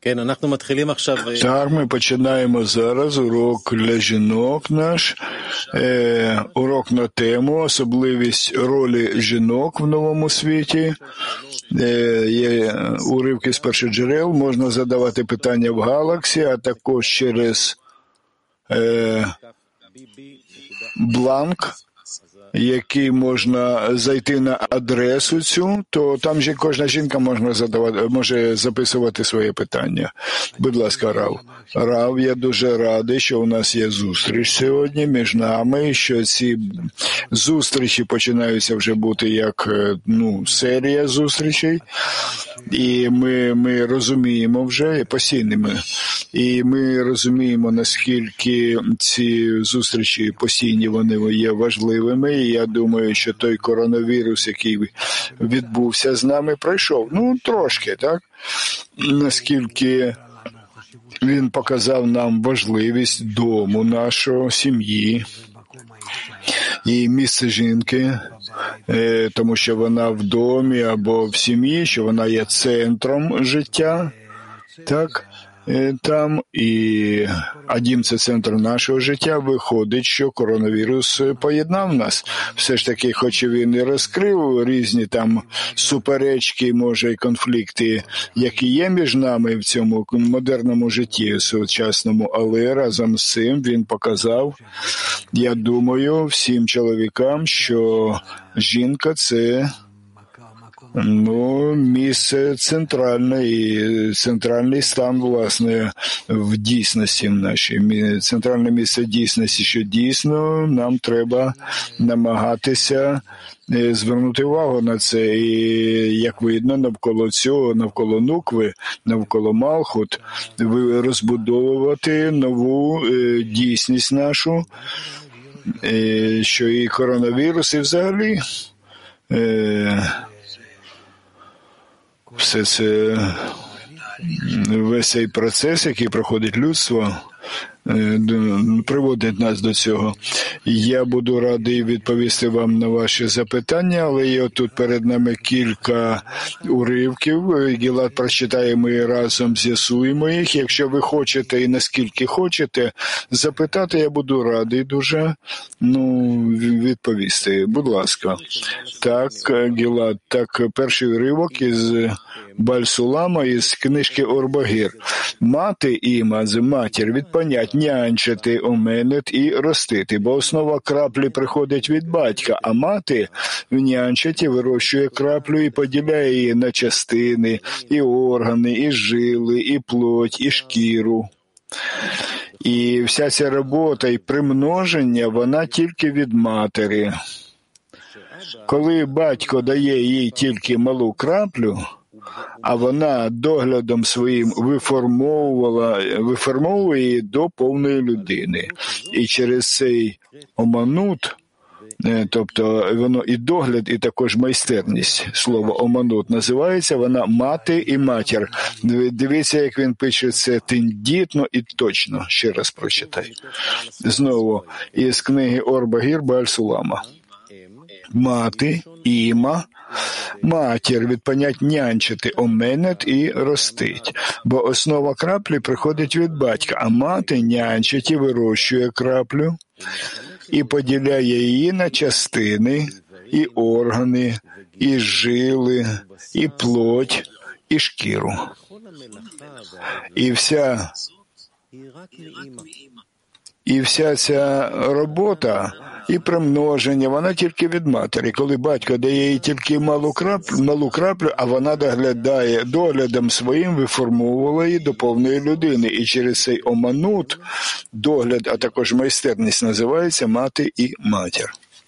Так, ми починаємо зараз урок для жінок наш, урок на тему «Особливість ролі жінок в новому світі». Є уривки з першоджерел, можна задавати питання в Галаксі, а також через бланк, який можна зайти на адресу цю, то там же кожна жінка може записувати своє питання. Будь ласка, Рав. Рав, я дуже радий, що у нас є зустріч сьогодні між нами, що ці зустрічі починаються вже бути як серія зустрічей, і ми розуміємо вже постійними. І ми розуміємо, наскільки ці зустрічі постійні вони є важливими. І я думаю, що той коронавірус, який відбувся з нами, пройшов. Трошки, так? Наскільки він показав нам важливість дому нашого, сім'ї і місце жінки, тому що вона в домі або в сім'ї, що вона є центром життя, так? Там, а дім – це центр нашого життя, виходить, що коронавірус поєднав нас. Все ж таки, хоч і він і розкрив різні там суперечки, може, і конфлікти, які є між нами в цьому модерному житті сучасному, але разом з цим він показав, я думаю, всім чоловікам, що жінка – це місце центральне і центральний стан, власне, в дійсності нашій. Центральне місце дійсності, що дійсно нам треба намагатися звернути увагу на це. І, як видно, навколо Нукви, навколо Малхут, розбудовувати нову дійсність нашу, що і коронавірус, і взагалі все це, весь цей процес, який проходить людство, приводить нас до цього. Я буду радий відповісти вам на ваші запитання, але є тут перед нами кілька уривків. Гілад прочитає, ми разом з'ясуємо їх. Якщо ви хочете і наскільки хочете запитати, я буду радий дуже відповісти. Будь ласка. Так, Гілад, так, перший уривок із Баль-Сулама, із книжки Ор-Багір. Мати іма, матір, від понять нянчити, оменет і ростити, бо основа краплі приходить від батька, а мати нянчить і вирощує краплю і поділяє її на частини, і органи, і жили, і плоть, і шкіру. І вся ця робота і примноження, вона тільки від матері. Коли батько дає їй тільки малу краплю, а вона доглядом своїм виформовує її до повної людини. І через цей оманут, тобто воно і догляд, і також майстерність, слово оманут, називається вона мати і матір. Дивіться, як він пише це тендітно і точно. Ще раз прочитай. Знову, із книги Ор-Багір Баль-Сулама. Мати, іма, матір, від понять нянчити, оменет і ростить. Бо основа краплі приходить від батька, а мати нянчить і вирощує краплю, і поділяє її на частини, і органи, і жили, і плоть, і шкіру. І вся ця робота і примноження, вона тільки від матері. Коли батько дає їй тільки малу краплю, а вона доглядом своїм виформовувала її до повної людини. І через цей оманут, догляд, а також майстерність називається мати і матір.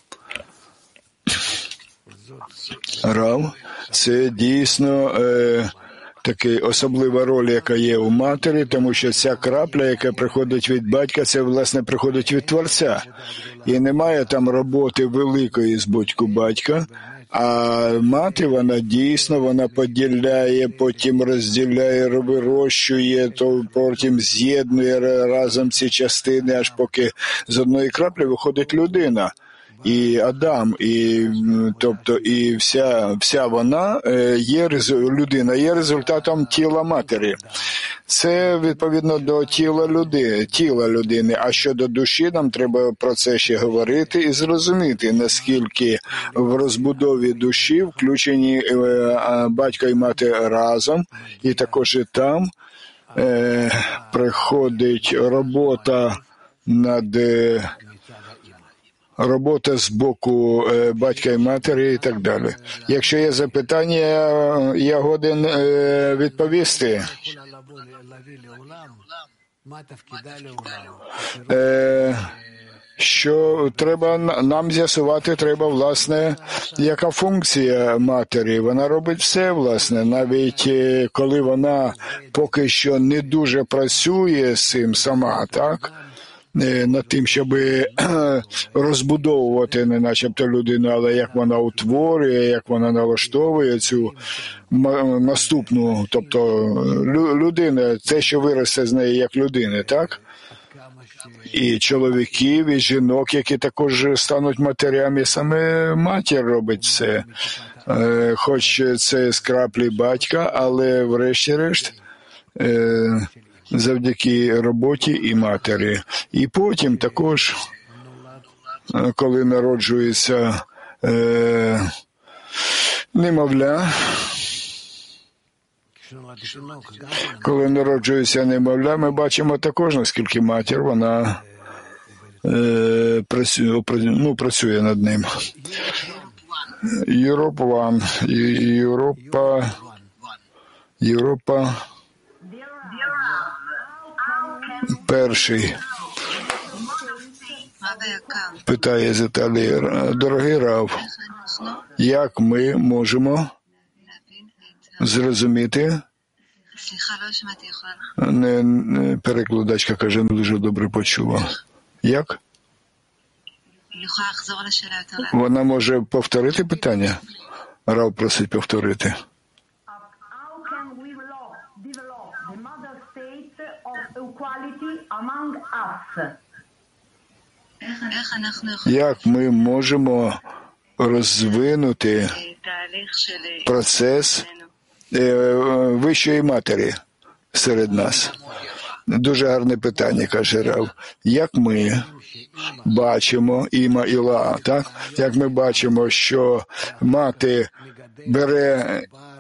Рав, це дійсно така особлива роль, яка є у матері, тому що ця крапля, яка приходить від батька, це, власне, приходить від Творця. І немає там роботи великої з боку батька, а мати, вона дійсно, вона поділяє, потім розділяє, вирощує, то потім з'єднує разом ці частини, аж поки з одної краплі виходить людина. І Адам, тобто і вся вона людина є результатом тіла матері. Це відповідно до тіла людини. А щодо душі, нам треба про це ще говорити і зрозуміти, наскільки в розбудові душі включені батько і мати разом, і також і там приходить робота з боку батька і матері і так далі. Якщо є запитання, я годен відповісти. Що треба нам з'ясувати, треба, власне, яка функція матері. Вона робить все, власне, навіть коли вона поки що не дуже працює з цим сама, так? Над тим, щоб розбудовувати не начебто людину, але як вона утворює, як вона налаштовує цю наступну, тобто людина, те, що виросте з неї як людини, так? І чоловіків, і жінок, які також стануть матерями, саме матір робить це. Хоч це з краплі батька, але врешті-решт завдяки роботі і матері. І потім також, коли народжується немовля, ми бачимо також, наскільки матір, вона працює над ним. Європа перший. Питає з Італії. Дорогий Рав, як ми можемо зрозуміти? Перекладачка каже, не дуже добре почула. Як? Вона може повторити питання? Рав просить повторити. Як ми можемо розвинути процес вищої матері серед нас? Дуже гарне питання, каже Рав. Як ми бачимо, Іма Іла, так? Як ми бачимо, що мати бере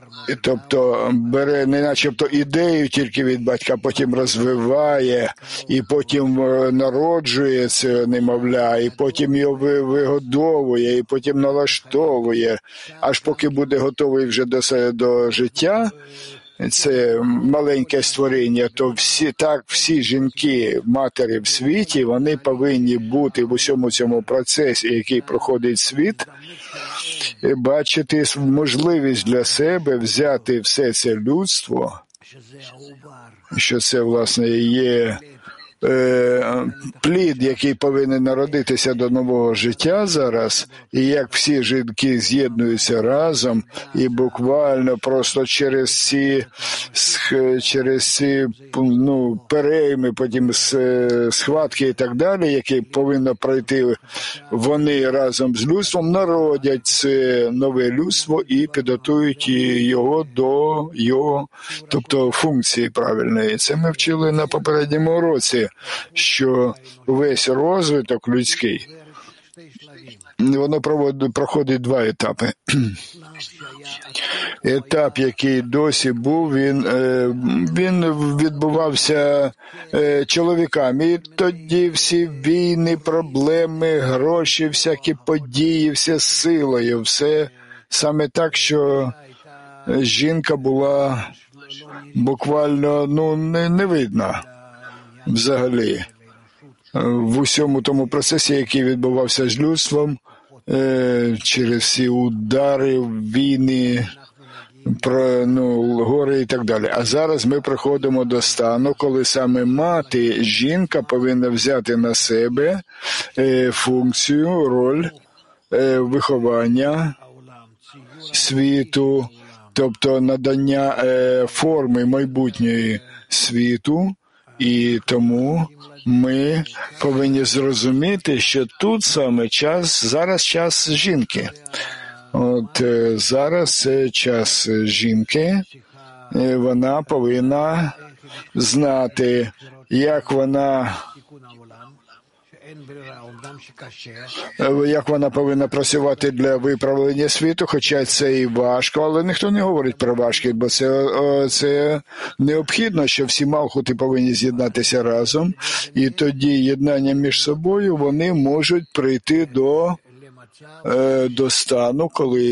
не начебто ідею тільки від батька, потім розвиває, і потім народжує це немовля, і потім його вигодовує, і потім налаштовує, аж поки буде готовий вже до життя, це маленьке створіння, то всі жінки, матері в світі, вони повинні бути в усьому цьому процесі, який проходить світ, бачити можливість для себе взяти все це людство, що це, власне, є плід, який повинен народитися до нового життя зараз, і як всі жінки з'єднуються разом, і буквально просто через ці перейми, потім схватки і так далі, які повинно пройти вони разом з людством, народять це нове людство і підготують його до його, тобто функції правильної. Це ми вчили на попередньому уроці, що весь розвиток людський, воно проходить два етапи. Етап, який досі був, він відбувався чоловіками. І тоді всі війни, проблеми, гроші, всякі події, все силою, все саме так, що жінка була буквально не видна взагалі в усьому тому процесі, який відбувався з людством, через всі удари, війни, гори і так далі. А зараз ми приходимо до стану, коли саме мати, жінка повинна взяти на себе функцію, роль виховання світу, тобто надання форми майбутньої світу, і тому ми повинні зрозуміти, що тут саме зараз час жінки. От зараз це час жінки, вона повинна знати, як вона повинна працювати для виправлення світу, хоча це і важко, але ніхто не говорить про важкість, бо це необхідно, що всі малхути повинні з'єднатися разом, і тоді єднання між собою вони можуть прийти до стану,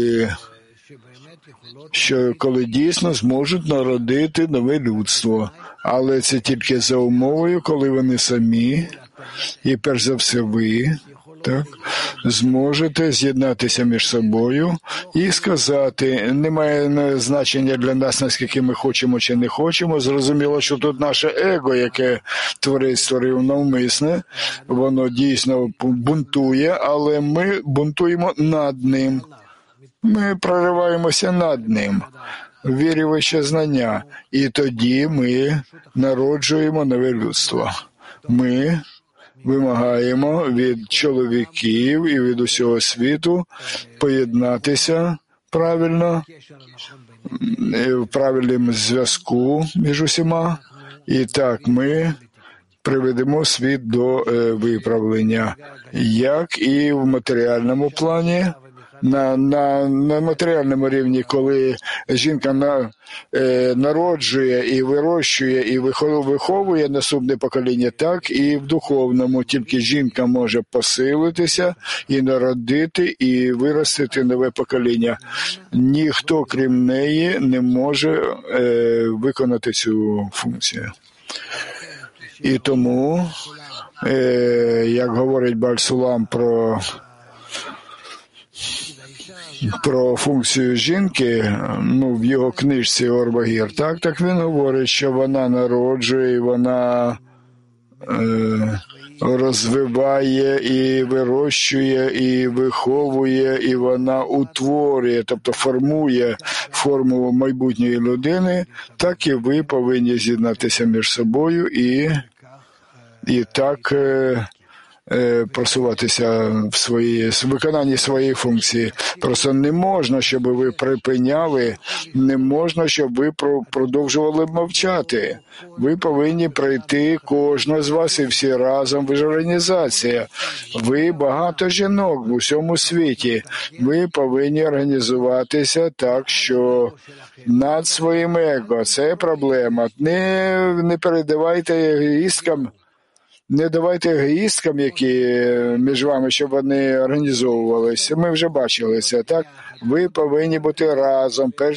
коли дійсно зможуть народити нове людство. Але це тільки за умовою, коли вони самі, і перш за все ви, так, зможете з'єднатися між собою і сказати, немає значення для нас, наскільки ми хочемо чи не хочемо. Зрозуміло, що тут наше его, яке Творець створив навмисне, воно дійсно бунтує, але ми бунтуємо над ним. Ми прориваємося над ним, вірі вище знання, і тоді ми народжуємо нове людство. Ми вимагаємо від чоловіків і від усього світу поєднатися правильно, в правильному зв'язку між усіма, і так ми приведемо світ до виправлення, як і в матеріальному плані. На матеріальному рівні, коли жінка народжує і вирощує і виховує наступне покоління, так і в духовному. Тільки жінка може посилитися і народити, і виростити нове покоління. Ніхто, крім неї, не може виконати цю функцію. І тому, як говорить Бааль Сулам про функцію жінки, в його книжці Ор Багір, так він говорить, що вона народжує, і вона розвиває, і вирощує, і виховує, і вона утворює, тобто формує форму майбутньої людини, так і ви повинні з'єднатися між собою і так просуватися в виконанні своєї функції. Просто не можна, щоб ви припиняли, не можна, щоб ви продовжували мовчати. Ви повинні прийти, кожного з вас, і всі разом. Ви ж організація. Ви багато жінок в усьому світі. Ви повинні організуватися так, що над своїм его. Це проблема. Не передавайте егоїсткам, не давайте егоїсткам, які між вами, щоб вони організовувалися. Ми вже бачили це, так? Ви повинні бути разом, перш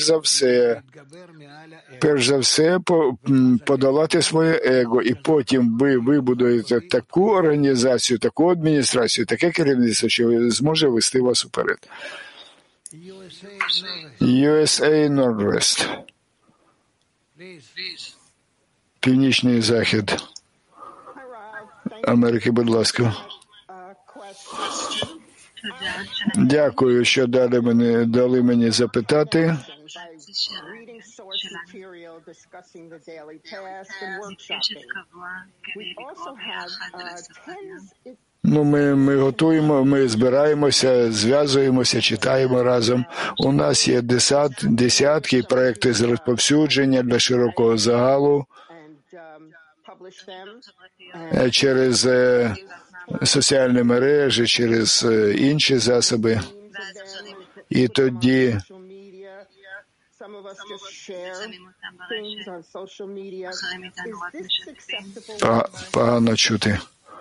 за все подолати своє его, і потім ви вибудуєте таку організацію, таку адміністрацію, таке керівництво, що зможе вести вас уперед. USA Northwest. Північний захід Америки, будь ласка. Дякую, що дали мені запитати. Ми готуємо, ми збираємося, зв'язуємося, читаємо разом. У нас є десятки проєктів з розповсюдження для широкого загалу через соціальні мережі, через інші засоби. І тоді погано чути.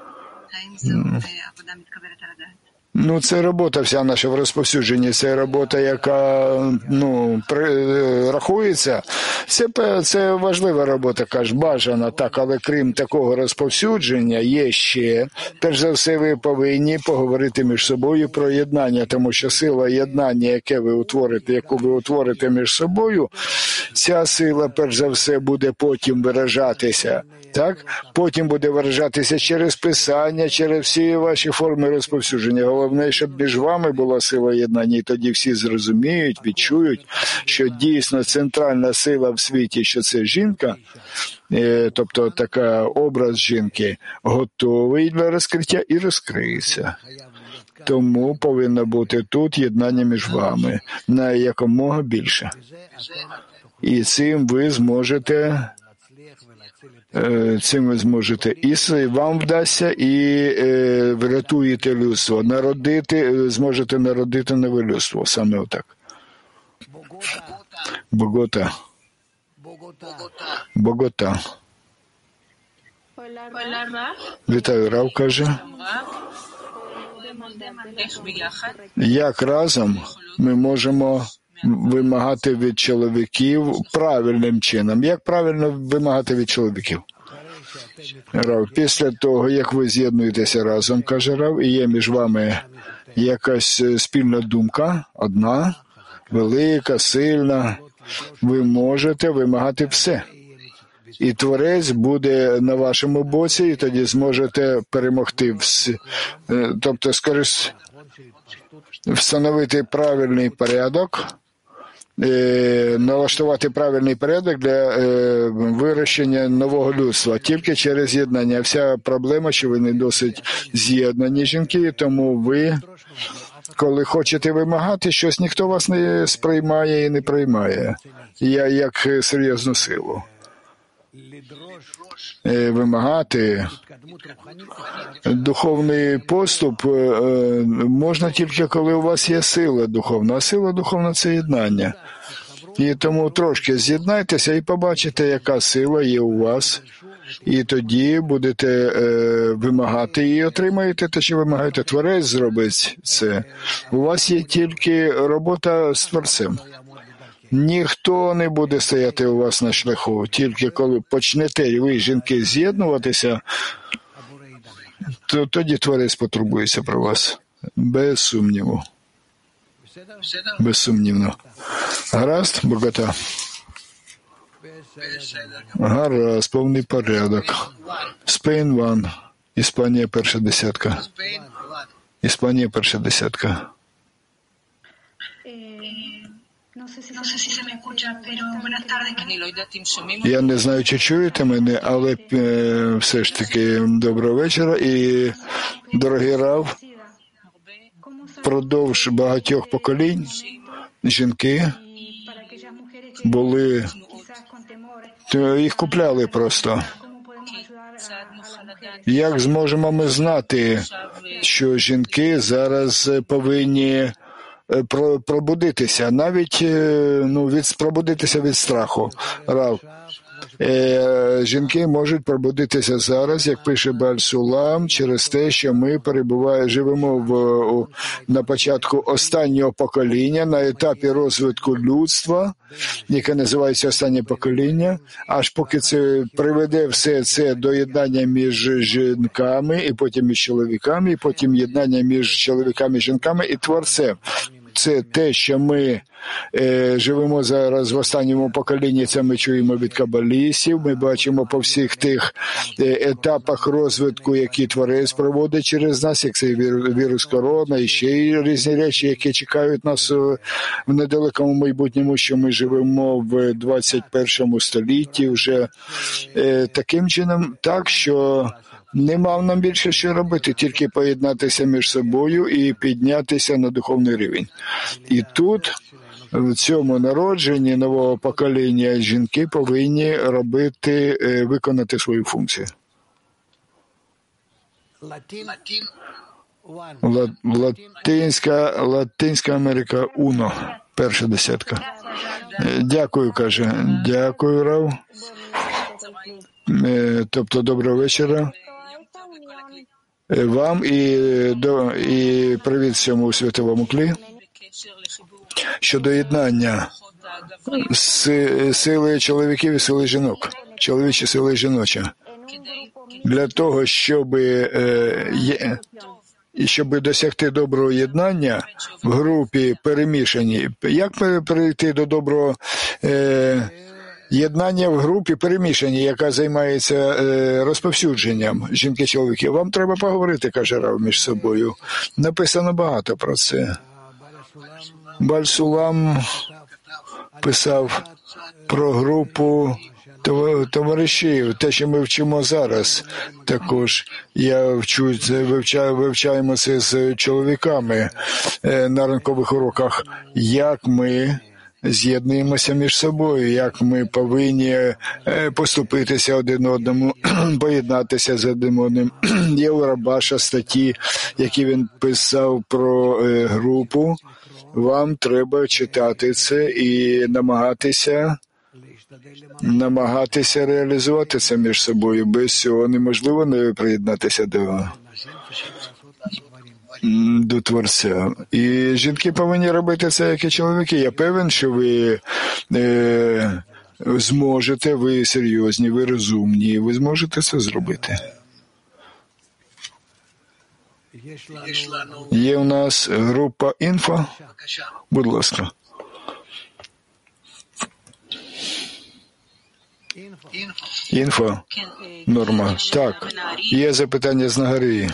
Це робота вся наша в розповсюдженні, це робота, яка рахується. Це важлива робота, бажана, так, але крім такого розповсюдження є ще, перш за все, ви повинні поговорити між собою про єднання, тому що сила єднання, яку ви утворите між собою, ця сила, перш за все, буде потім виражатися, так? Потім буде виражатися через писання, через всі ваші форми розповсюдження. Головне, щоб між вами була сила єднання, і тоді всі зрозуміють, відчують, що дійсно центральна сила в світі, що це жінка, тобто така образ жінки, готовий для розкриття і розкриється. Тому повинно бути тут єднання між вами на якомога більше. І цим ви зможете Цим ви зможете і вам вдасться, і врятуєте людство. Зможете народити нове людство. Саме отак. Богота. Вітаю, Рав, каже. Як разом ми можемо вимагати від чоловіків правильним чином? Як правильно вимагати від чоловіків? Рав, після того, як ви з'єднуєтеся разом, каже Рав, і є між вами якась спільна думка, одна, велика, сильна, ви можете вимагати все. І Творець буде на вашому боці, і тоді зможете перемогти все. Тобто, встановити правильний порядок, налаштувати правильний порядок для вирощення нового людства. Тільки через єднання. Вся проблема, що ви не досить з'єднані жінки, тому ви, коли хочете вимагати щось, ніхто вас не сприймає і не приймає. Як серйозну силу. Вимагати духовний поступ можна тільки, коли у вас є сила духовна. А сила духовна – це єднання. І тому трошки з'єднайтеся і побачите, яка сила є у вас. І тоді будете вимагати і отримаєте те, що вимагаєте. Творець зробить це. У вас є тільки робота з Творцем. Ніхто не буде стояти у вас на шляху. Тільки коли почнете ви, жінки, з'єднуватися, то тоді Творець потурбується про вас. Без сумніву. Безсумнівно. Гаразд, Богота? Гаразд, повний порядок. Spain One. Іспанія перша десятка. Іспанія перша десятка. Я не знаю, чи чуєте мене, але все ж таки доброго вечора. І, дорогий Рав, впродовж багатьох поколінь жінки були, їх купляли просто. Як зможемо ми знати, що жінки зараз повинні пробудитися, навіть пробудитися від страху. Рав, жінки можуть пробудитися зараз, як пише Бааль Сулам, через те, що ми живемо на початку останнього покоління, на етапі розвитку людства, яке називається останнє покоління, аж поки це приведе все це до єднання між жінками, і потім між чоловіками, і потім єднання між чоловіками і жінками і Творцем. Це те, що ми живемо зараз в останньому поколінні, це ми чуємо від кабалістів, ми бачимо по всіх тих етапах розвитку, які Творець проводить через нас, як цей вірус корона, і ще й різні речі, які чекають нас в недалекому майбутньому, що ми живемо в 21 столітті вже таким чином, так, що нема нам більше що робити, тільки поєднатися між собою і піднятися на духовний рівень. І тут, в цьому народженні нового покоління, жінки повинні виконати свою функцію. Латинська Америка Уно, перша десятка. Дякую, каже. Дякую, Рав. Тобто, доброго вечора вам і привіт всьому світовому тлі. Щодо єднання сили чоловіків і сили жінок, чоловічі сили і жіночі, для того, щоб досягти доброго єднання в групі перемішані. Як перейти до доброго єднання в групі перемішані, яка займається розповсюдженням жінки-чоловіків? Вам треба поговорити, каже Рав, між собою. Написано багато про це. Бааль Сулам писав про групу товаришів, те, що ми вчимо зараз. Також вивчаємо це з чоловіками на ранкових уроках, як ми з'єднуємося між собою, як ми повинні поступитися один одному, поєднатися з один одним. Є у Рабаша статті, які він писав про групу. Вам треба читати це і намагатися реалізувати це між собою. Без цього неможливо не приєднатися до Творця. І жінки повинні робити це, як і чоловіки. Я певен, що ви зможете, ви серйозні, ви розумні, ви зможете це зробити. Є у нас група інфо. Будь ласка. Інфо. Норма. Так. Є запитання з Нагарії.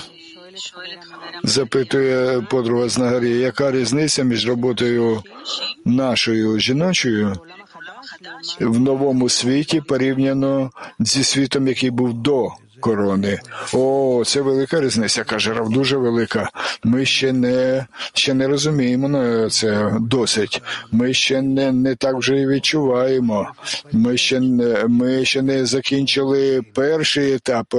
Запитує подруга з Нагарії, яка різниця між роботою нашою жіночою в новому світі порівняно зі світом, який був до корони? О, це велика різниця, каже Рав, дуже велика. Ми ще не розуміємо це досить. Ми ще не так вже і відчуваємо. Ми ще не закінчили перший етап,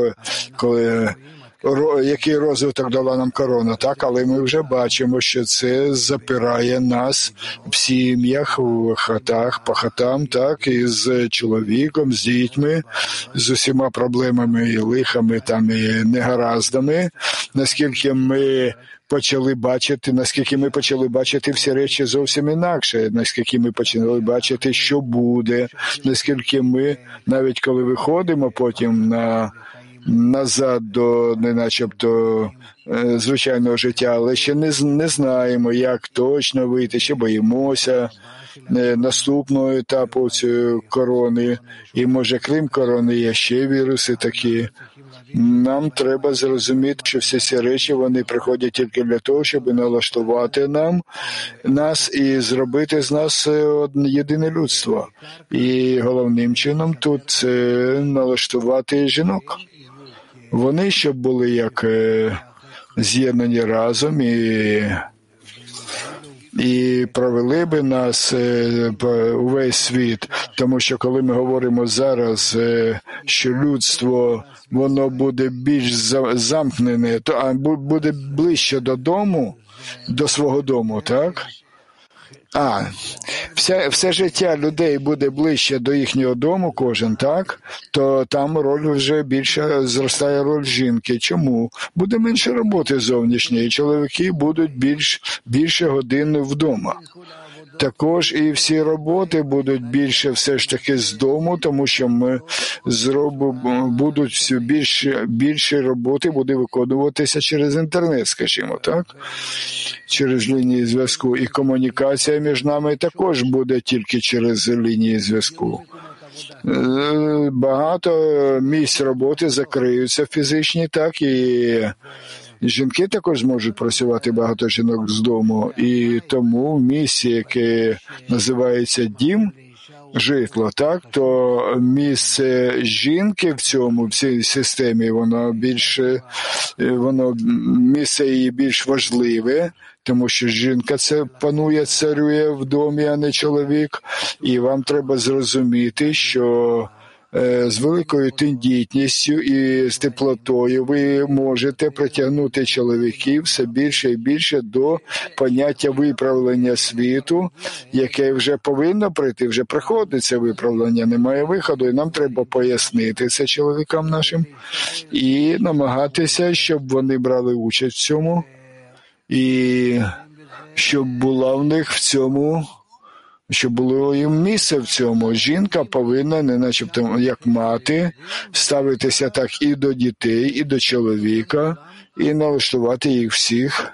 який розвиток дала нам корона, так? Але ми вже бачимо, що це запирає нас в сім'ях, в хатах, по хатам, так? І з чоловіком, з дітьми, з усіма проблемами і лихами, там, і негараздами. Наскільки ми почали бачити всі речі зовсім інакше, наскільки ми почали бачити, що буде, наскільки ми, навіть коли виходимо потім назад до неначебто звичайного життя, але ще не знаємо, як точно вийти, ще боїмося наступного етапу цієї корони. І, може, крім корони, є ще віруси такі. Нам треба зрозуміти, що всі ці речі, вони приходять тільки для того, щоб налаштувати нас і зробити з нас єдине людство. І головним чином тут це налаштувати жінок. Вони, щоб були як з'єднані разом і провели би нас увесь світ. Тому що коли ми говоримо зараз, що людство, воно буде більш замкнене, буде ближче додому, до свого дому, так? Все життя людей буде ближче до їхнього дому, кожен, так? То там роль вже більше, зростає роль жінки. Чому? Буде менше роботи зовнішньої, чоловіки будуть більше годин вдома. Також і всі роботи будуть більше все ж таки з дому, тому що ми будуть все більше роботи буде виконуватися через інтернет, скажімо, так? Через лінії зв'язку. І комунікація між нами також буде тільки через лінії зв'язку. Багато місць роботи закриються фізичні, так, і жінки також зможуть працювати, багато жінок з дому. І тому в місці, яке називається дім, житло, так, то місце жінки в цій системі, місце її більш важливе, тому що жінка це панує, царює в домі, а не чоловік. І вам треба зрозуміти, що з великою тендітністю і з теплотою ви можете притягнути чоловіків все більше і більше до поняття виправлення світу, яке вже повинно прийти, вже приходить це виправлення, немає виходу, і нам треба пояснити це чоловікам нашим і намагатися, щоб вони брали участь в цьому, і щоб була в них в цьому, щоб було їм місце в цьому. Жінка повинна, не начебто як мати, ставитися так і до дітей, і до чоловіка, і налаштувати їх всіх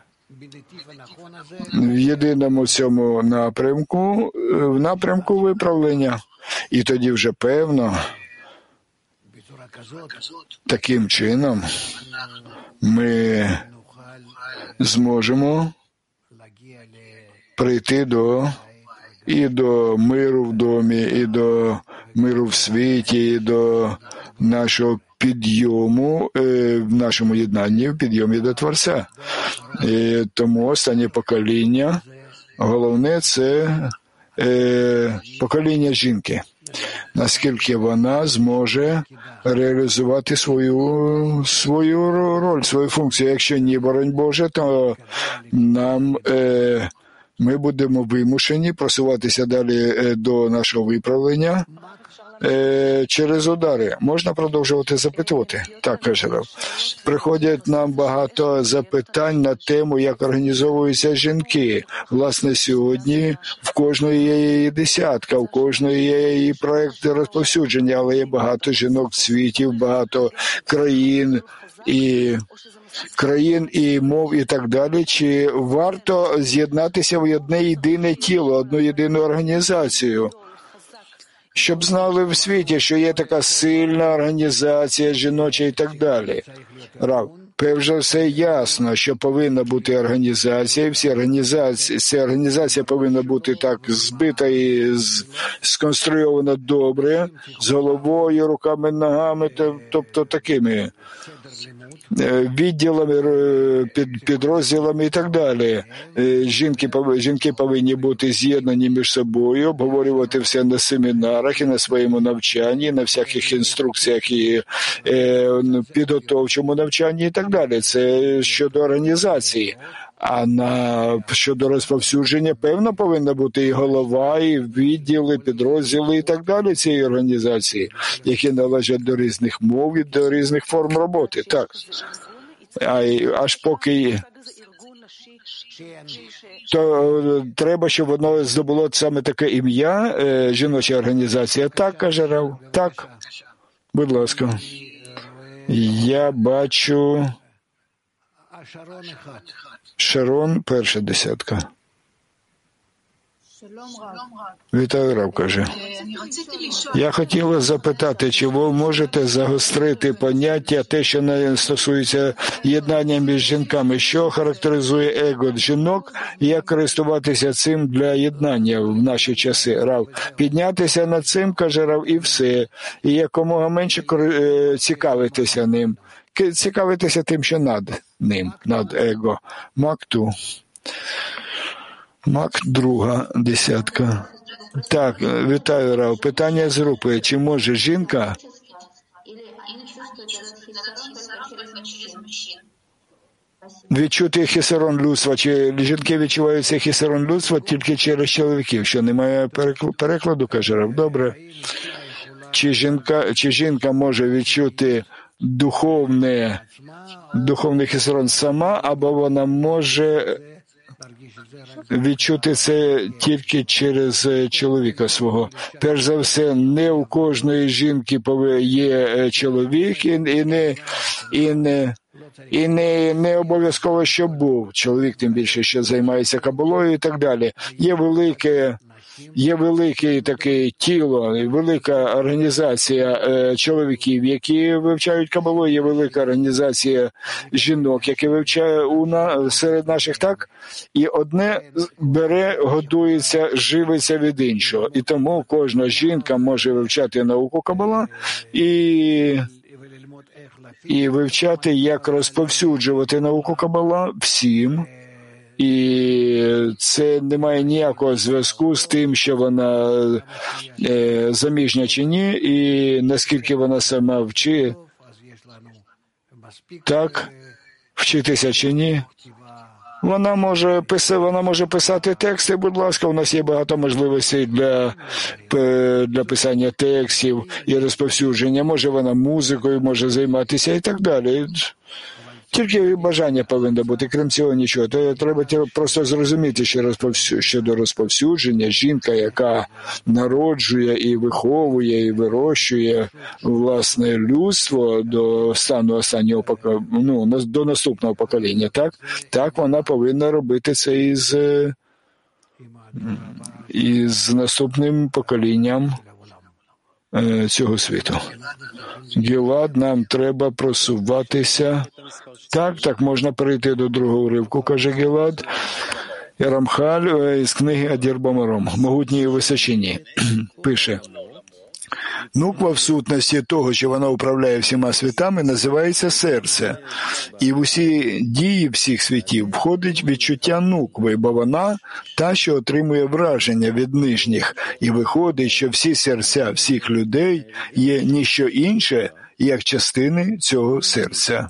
в єдиному цьому напрямку, в напрямку виправлення. І тоді вже певно, таким чином ми зможемо прийти і до миру в домі, і до миру в світі, і до нашого підйому в нашому єднанні, в підйомі до Творця. І тому останнє покоління, головне це покоління жінки. Наскільки вона зможе реалізувати свою роль, свою функцію. Якщо ні, боронь Боже, то ми будемо вимушені просуватися далі до нашого виправлення через удари. Можна продовжувати запитувати? Так, каже Рав. Приходять нам багато запитань на тему, як організовуються жінки. Власне, сьогодні в кожної є її десятка, в кожної є її проєкт розповсюдження, але є багато жінок в світі, багато країн і мов і так далі. Чи варто з'єднатися в одне єдине тіло, одну єдину організацію? Щоб знали в світі, що є така сильна організація жіноча і так далі. Рав, перш за все ясно, що повинна бути організація, і ця організація повинна бути так збита і сконструйована добре, з головою, руками, ногами, тобто такими відділами, підрозділами і так далі. Жінки повинні бути з'єднані між собою, обговорювати все на семінарах і на своєму навчанні, на всяких інструкціях і підготовчому навчанні і так далі. Це щодо організації. А щодо розповсюдження, певно, повинна бути і голова, і відділи, підрозділи і так далі цієї організації, які належать до різних мов і до різних форм роботи. Так. Аж поки то треба, щоб воно здобуло саме таке ім'я, жіноча організація. Так, каже Рав. Так. Будь ласка. Я бачу Шарон, перша десятка. Вітаю, Рав, каже. Я хотіла запитати, чи ви можете загострити поняття, те, що не стосується єднання між жінками, що характеризує его жінок, і як користуватися цим для єднання в наші часи, Рав. Піднятися над цим, каже Рав, і все, і якомога менше цікавитися ним. Цікавитися тим, що над ним, над его. Мак, друга десятка. Так, вітаю, Рав. Питання з групи. Чи може жінка відчути хісарон людства? Чи жінки відчувають цей хісарон людства тільки через чоловіків? Що немає перекладу, каже Рав. Добре. Чи жінка може відчути духовний хісарон сама, або вона може відчути це тільки через чоловіка свого? Перш за все, не у кожної жінки є чоловік, і не обов'язково, щоб був чоловік, тим більше, що займається кабалою і так далі. Є велике таке тіло, велика організація чоловіків, які вивчають кабалу, є велика організація жінок, які вивчають серед наших, так? І одне годується, живиться від іншого. І тому кожна жінка може вивчати науку кабала і вивчати, як розповсюджувати науку кабала всім. І це не має ніякого зв'язку з тим, що вона заміжня чи ні, і наскільки вона сама вчить, так, вчитися чи ні. Вона може писати тексти, будь ласка, у нас є багато можливостей для писання текстів і розповсюдження. Може вона музикою може займатися і так далі. Тільки бажання повинно бути, крім цього нічого. То треба просто зрозуміти, що щодо розповсюдження, жінка, яка народжує і виховує, і вирощує власне людство до стану останнього до наступного покоління, так вона повинна робити це із наступним поколінням цього світу. Гілад, нам треба просуватися. Так, можна перейти до другого уривку, каже Гілад. Рамхаль із книги Адір Бамаром «Могутній у височині» пише: Нуква в сутності того, що вона управляє всіма світами, називається серце. І в усі дії всіх світів входить відчуття нукви, бо вона та, що отримує враження від нижніх. І виходить, що всі серця всіх людей є ніщо інше, як частини цього серця.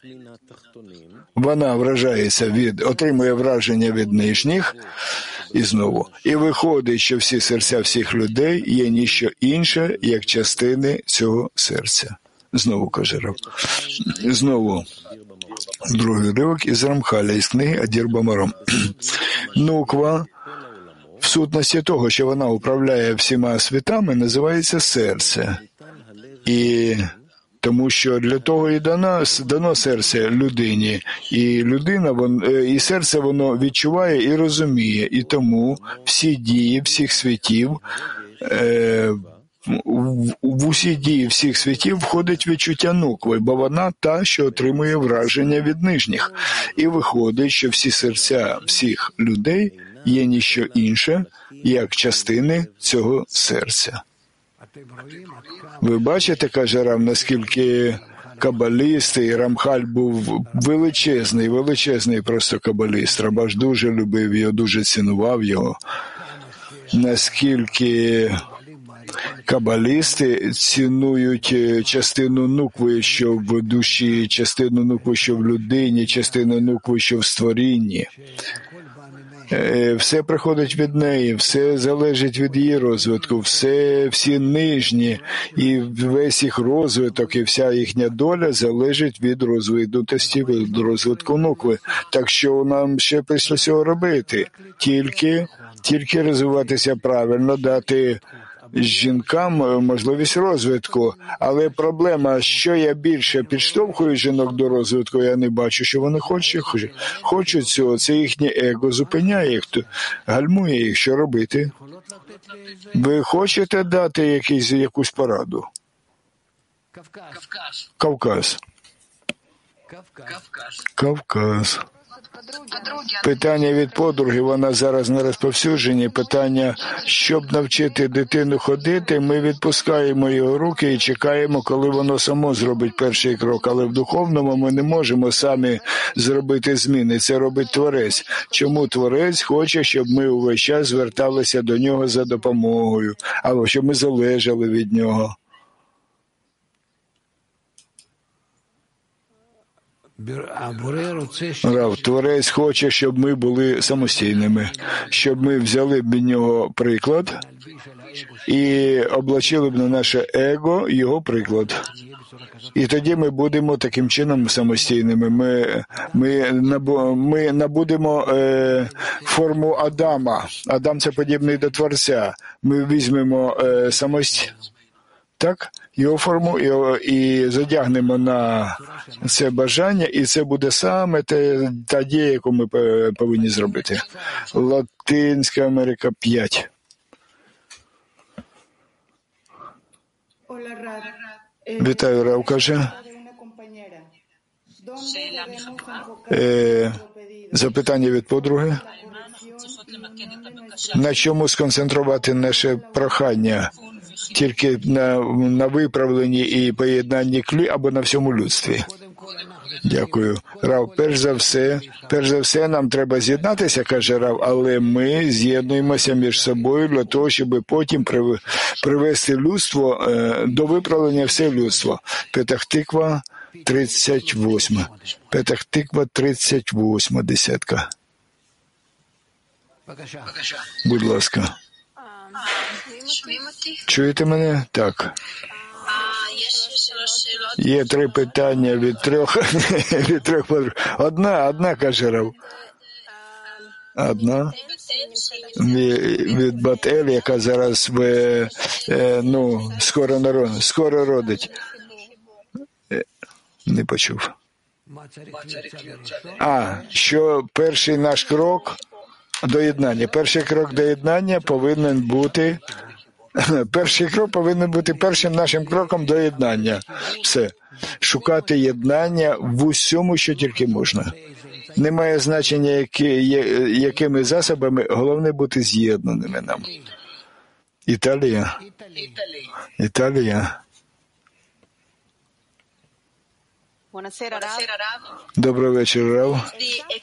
Вона отримує враження від нижніх, і знову. І виходить, що всі серця всіх людей є ніщо інше, як частини цього серця. Знову каже Рав. Знову другий ривок із Рамхаля, із книги Адір Бамаром. Нуква в сутності того, що вона управляє всіма світами, називається серце. І тому що для того і дано серце людині, і і серце воно відчуває і розуміє, і тому всі дії всіх світів, в усі дії всіх світів входить відчуття нукви, бо вона та, що отримує враження від нижніх. І виходить, що всі серця всіх людей є ніщо інше, як частини цього серця. Ви бачите, каже Рав, наскільки кабалісти, і Рамхаль був величезний просто кабаліст. Рабаш дуже любив його, дуже цінував його. Наскільки кабалісти цінують частину нукви, що в душі, частину нукви, що в людині, частину нукви, що в створінні. Все приходить від неї, все залежить від її розвитку, всі нижні, і весь їх розвиток, і вся їхня доля залежить від розвинутості, від розвитку нукви. Так що нам ще після цього робити? Тільки розвиватися правильно, дати жінкам можливість розвитку. Але проблема, що я більше підштовхую жінок до розвитку, я не бачу, що вони хочуть цього. Це їхнє его зупиняє їх, гальмує їх. Що робити? Ви хочете дати якусь пораду? Кавказ. Питання від подруги, вона зараз на розповсюдженні. Питання, щоб навчити дитину ходити, ми відпускаємо його руки і чекаємо, коли воно само зробить перший крок. Але в духовному ми не можемо самі зробити зміни. Це робить Творець. Чому Творець хоче, щоб ми увесь час зверталися до нього за допомогою, або щоб ми залежали від нього? Рав, Творець хоче, щоб ми були самостійними, щоб ми взяли б від нього приклад і облачили б на наше его його приклад. І тоді ми будемо таким чином самостійними. Ми набудемо форму Адама. Адам – це подібний до Творця. Ми візьмемо його форму і задягнемо на це бажання, і це буде саме та дія, яку ми повинні зробити. Латинська Америка 5. Вітаю, Рав, каже. Запитання від подруги. На чому сконцентрувати наше прохання? Тільки на виправленні і поєднанні клі або на всьому людстві? Дякую. Рав, перш за все нам треба з'єднатися, каже Рав, але ми з'єднуємося між собою для того, щоб потім привести людство до виправлення все людство. Петах-Тиква 38. Петах-Тиква 38, десятка. Будь ласка. Чуєте мене? Так. Є 3 питання від трьох подруг. Одна, каже Рав. Одна. Від Бат-Ель, яка зараз скоро родить. Не почув. Що перший наш крок до єднання. Перший крок до єднання повинен бути першим нашим кроком до єднання. Все. Шукати єднання в усьому, що тільки можна. Немає значення, якими засобами, головне бути з'єднаними нам. Італія. Добрий вечір, Рав.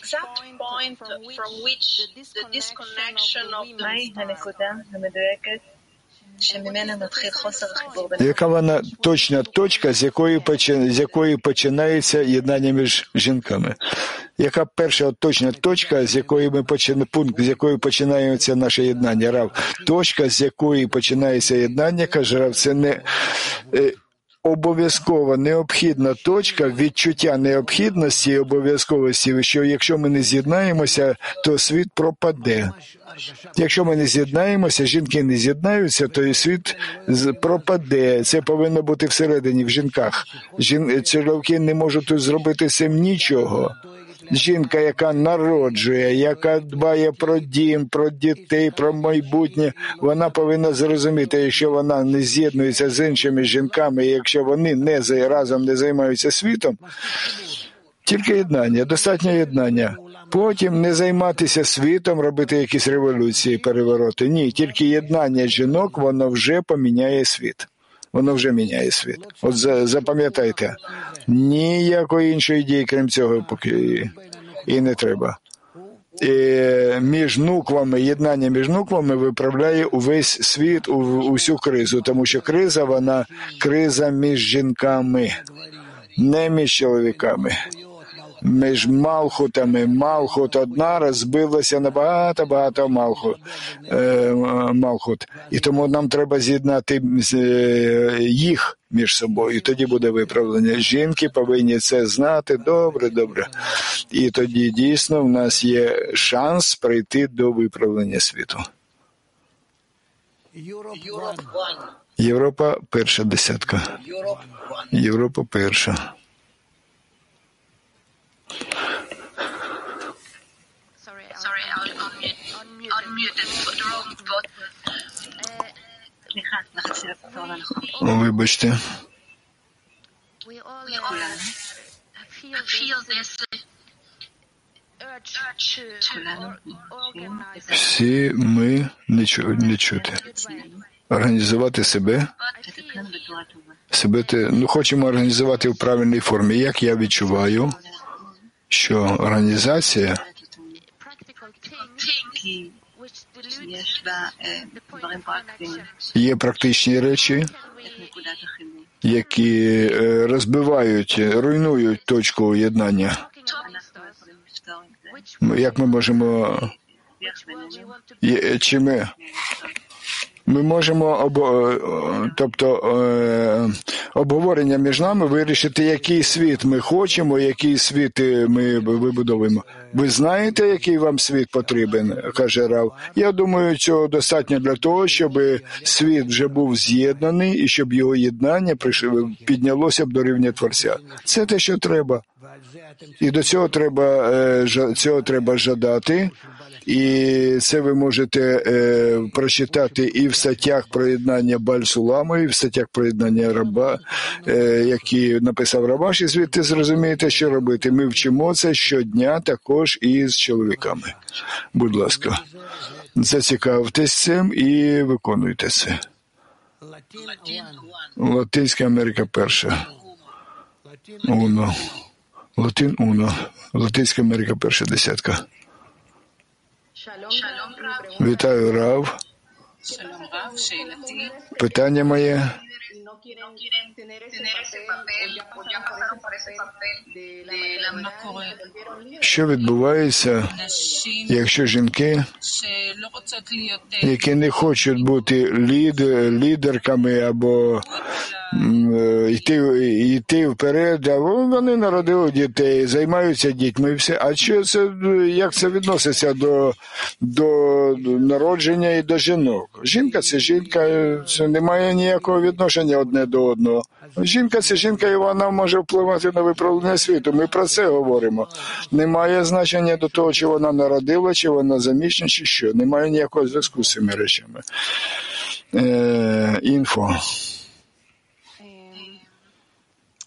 Яка вона точна точка, з якої починається єднання між жінками? Яка перша точна точка, пункт, з якої починається наше єднання, Рав? Точка, з якої починається єднання, каже Рав, це не обов'язкова, необхідна точка, відчуття необхідності і обов'язковості, що якщо ми не з'єднаємося, то світ пропаде. Якщо ми не з'єднаємося, жінки не з'єднаються, то і світ пропаде. Це повинно бути всередині, в жінках. Чоловіки не можуть тут зробити з цим нічого. Жінка, яка народжує, яка дбає про дім, про дітей, про майбутнє, вона повинна зрозуміти, якщо вона не з'єднується з іншими жінками, якщо вони разом не займаються світом, тільки єднання, достатньо єднання. Потім не займатися світом, робити якісь революції, перевороти. Ні, тільки єднання жінок, воно вже поміняє світ. Воно вже міняє світ. От запам'ятайте, ніякої іншої дії, крім цього, поки і не треба. Між нуквами, єднання між нуквами виправляє увесь світ, усю кризу, тому що криза, вона криза між жінками, не між чоловіками. Між Малхутами. Малхут одна розбилася на багато Малхут. І тому нам треба з'єднати їх між собою. І тоді буде виправлення. Жінки повинні це знати. Добре. І тоді дійсно в нас є шанс прийти до виправлення світу. Європа перша десятка. Європа перша. Вибачте. Всі ми не чути. Організувати себе, хочемо організувати в правильній формі. Як я відчуваю, що організація є практичні речі, які руйнують точку єднання. Як ми можемо... Ми можемо, обговорення між нами вирішити, який світ ми хочемо, який світ ми вибудовуємо. Ви знаєте, який вам світ потрібен, каже Рав. Я думаю, цього достатньо для того, щоб світ вже був з'єднаний і щоб його єднання піднялося б до рівня Творця. Це те, що треба. І до цього треба жадати. І це ви можете прочитати і в статтях про єднання Баль-Сулама, і в статтях про єднання Раба, які написав Рабаш, і звідти зрозумієте, що робити. Ми вчимо це щодня також і з чоловіками. Будь ласка, зацікавтесь цим і виконуйте це. Латинська Америка перша. Уно. Латин Уно. Латинська Америка перша десятка. Вітаю, Рав. Питання моє. Що відбувається, якщо жінки, які не хочуть бути лідерками або йти вперед, а вони народили дітей, займаються дітьми і все. А як це відноситься до народження і до жінок? Жінка – це жінка, це не має ніякого відношення одне до одного. Жінка – це жінка, і вона може впливати на виправлення світу. Ми про це говоримо. Немає значення до того, чи вона народила, чи вона заміжня, чи що. Немає ніякого зв'язку з цими речами. Інфо.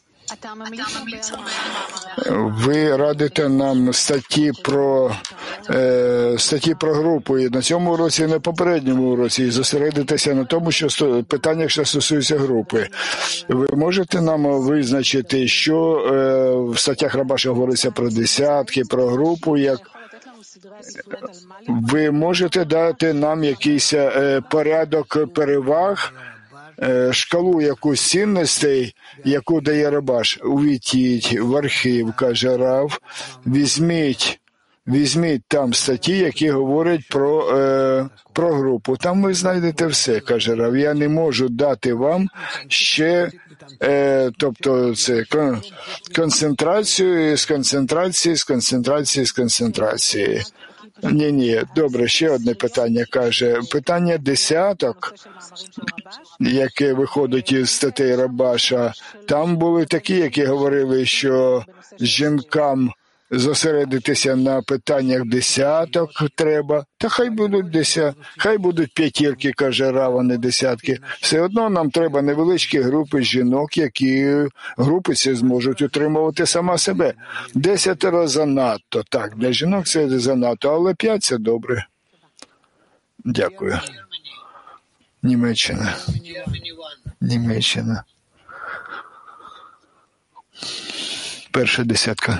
Ви радите нам статті про статті про групу і на цьому уроці, і на попередньому уроці, і зосередитися на тому, що питання, що стосується групи. Ви можете нам визначити, що в статтях Рабаша говориться про десятки, про групу, як ви можете дати нам якийсь порядок переваг, шкалу якусь цінностей, яку дає Рабаш? Увійдіть в архів, каже Рав, візьміть там статті, які говорять про групу. Там ви знайдете все, каже Рав. Я не можу дати вам ще, тобто це концентрацію, з концентрації. Ні, добре, ще одне питання, каже. Питання десяток, яке виходить із статей Рабаша, там були такі, які говорили, що жінкам зосередитися на питаннях десяток треба, та хай будуть п'ятірки, каже Рав, а не десятки. Все одно нам треба невеличкі групи жінок, які групи ці зможуть утримувати сама себе. 10 занадто. Так, для жінок це занадто, але 5 – це добре. Дякую. Німеччина. Перша десятка.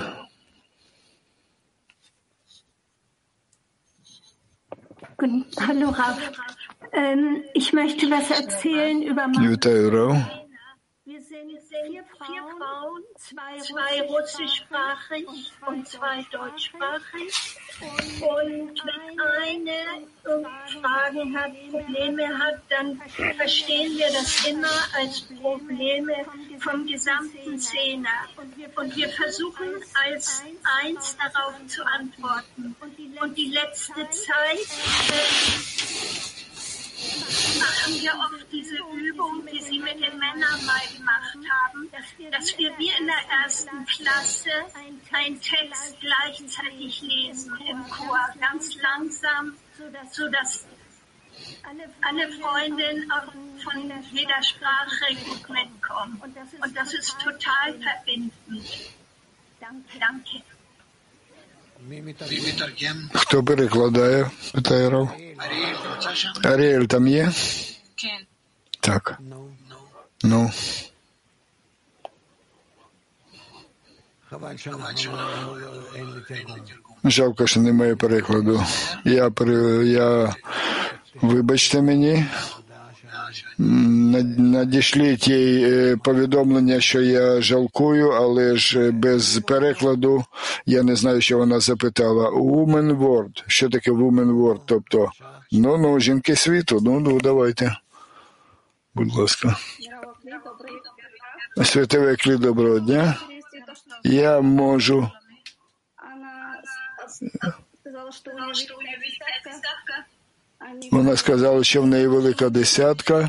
Hallo Rav, ich möchte was erzählen über Вітаю, Рав. Wir sind 4 Frauen, 2 russischsprachig und 2 deutschsprachig. Und wenn eine Fragen hat, Probleme hat, dann verstehen wir das immer als Probleme vom gesamten Zehner. Und wir versuchen als eins darauf zu antworten. Und die letzte Zeit machen wir oft diese Übung, die Sie mit den Männern mal gemacht haben, dass wir wie in der ersten Klasse einen Text gleichzeitig lesen im Chor, ganz langsam, sodass alle Freundinnen von jeder Sprache gut mitkommen. Und das ist total verbindend. Danke. Хто перекладає? Питає Рав. Аріель там є? Так. Ну. Жалко, що немає перекладу. Вибачте мені. Надішліть їй повідомлення, що я жалкую, але ж без перекладу я не знаю, що вона запитала. Women World. Що таке Women World? Тобто, жінки світу. Давайте. Будь ласка. Святовий Клі, доброго дня. Я можу... Вона сказала, що в неї велика десятка.